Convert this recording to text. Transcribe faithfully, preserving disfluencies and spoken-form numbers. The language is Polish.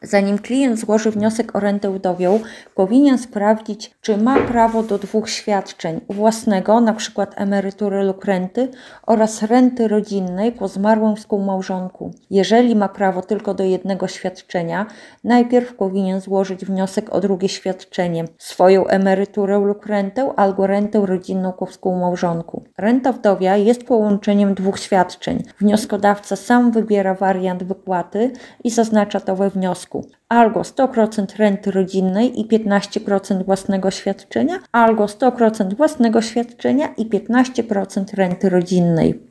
Zanim klient złoży wniosek o rentę wdowią, powinien sprawdzić, czy ma prawo do dwóch świadczeń: własnego, np. emerytury lub renty, oraz renty rodzinnej po zmarłym współmałżonku. Jeżeli ma prawo tylko do jednego świadczenia, najpierw powinien złożyć wniosek o drugie świadczenie: swoją emeryturę lub rentę albo rentę rodzinną po współmałżonku. Renta wdowia jest połączeniem dwóch świadczeń. Wnioskodawca sam wybiera wariant wypłaty i zaznacza to we wniosku. Albo sto procent renty rodzinnej i piętnaście procent własnego świadczenia, albo sto procent własnego świadczenia i piętnaście procent renty rodzinnej.